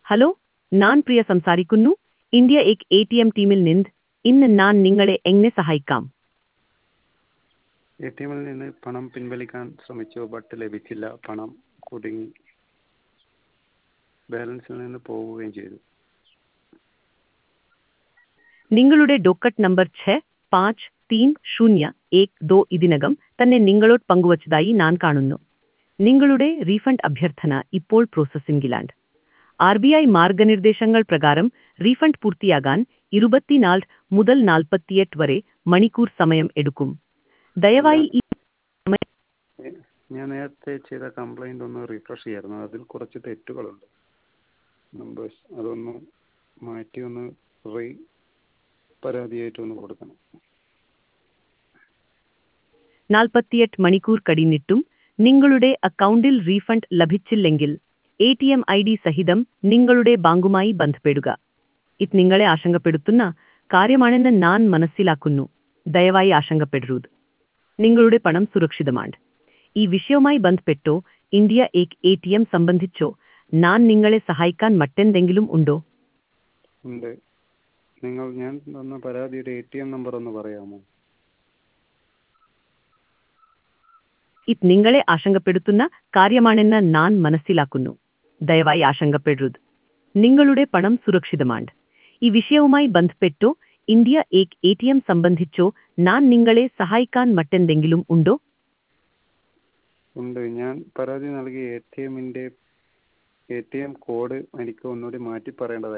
Hello, ഞാൻ പ്രിയ സംസാരിക്കുന്നു. India എക് എ ടി എം ടീമിൽ നിന്ന്. ഇന്ന് ഞാൻ നിങ്ങളെ എങ്ങനെ സഹായിക്കാം? എ ടി എമ്മിൽ നിന്ന് പണം പിൻവലിക്കാൻ ശ്രമിച്ചു, ബട്ട് ലഭിച്ചില്ല. പണം കുടുങ്ങി ബാലൻസിൽ നിന്ന് പോവുകയും ചെയ്തു. നിങ്ങളുടെ ഡോക്കറ്റ് നമ്പർ 653012 ഇതിനകം തന്നെ നിങ്ങളോട് പങ്കുവച്ചതായി ഞാൻ കാണുന്നു. നിങ്ങളുടെ റീഫണ്ട് അഭ്യർത്ഥന ഇപ്പോൾ പ്രോസസ്സിംഗിലാണ്. RBI മാർഗനിർദ്ദേശങ്ങൾ പ്രകാരം റീഫണ്ട് പൂർത്തിയാകാൻ 24 മുതൽ 48 വരെ മണിക്കൂർ സമയം എടുക്കും. ദയവായി ഈ സമയം ഞാൻ നേരത്തെ ചെയ്ത കംപ്ലൈൻ്റ് ഒന്ന് റീഫ്രഷ് ചെയ്യായിരുന്നു. അതിൽ കുറച്ച് തെറ്റുകളുണ്ട്. നമ്പേഴ്സ് അതൊന്ന് മാറ്റി ഒന്ന് പരാതിയായിട്ടൊന്ന് കൊടുക്കണം. 48 മണിക്കൂർ കഴിഞ്ഞിട്ടും നിങ്ങളുടെ അക്കൗണ്ടിൽ റീഫണ്ട് ലഭിച്ചില്ലെങ്കിൽ ATM ID സഹിതം നിങ്ങളുടെ ബാങ്കുമായി ബന്ധപ്പെടുക. ഇത് നിങ്ങളെ ആശങ്കപ്പെടുത്തുന്ന കാര്യമാണെന്ന് ഞാൻ മനസ്സിലാക്കുന്നു. ദയവായി ആശങ്കപ്പെടരുത്. നിങ്ങളുടെ പണം സുരക്ഷിതമാണ്. ഈ വിഷയവുമായി ബന്ധപ്പെട്ടോ ഇന്ത്യ എക് ATM സംബന്ധിച്ചോ ഞാൻ നിങ്ങളെ സഹായിക്കാൻ മറ്റെന്തെങ്കിലും ഉണ്ടോ? ഉണ്ട്. ഞാൻ തന്ന പരാതിയുടെ ATM നമ്പർ ഒന്ന് പറയാമോ? ഇത് നിങ്ങളെ ആശങ്കപ്പെടുത്തുന്ന കാര്യമാണെന്ന് ഞാൻ മനസ്സിലാക്കുന്നു. ദയവായി ആശങ്കപ്പെടരുത്. നിങ്ങളുടെ പണം സുരക്ഷിതമാണ്. ഈ വിഷയവുമായി ബന്ധപ്പെട്ടോ ഇന്ത്യ എക് ATM സംബന്ധിച്ചോ ഞാൻ നിങ്ങളെ സഹായിക്കാൻ മറ്റെന്തെങ്കിലും ഉണ്ടോ? ഉണ്ട്. ഞാൻ പരാതി നൽകിയ ATM കോഡ് എനിക്ക് ഒന്നുകൂടി മാറ്റി പറയേണ്ടതായി.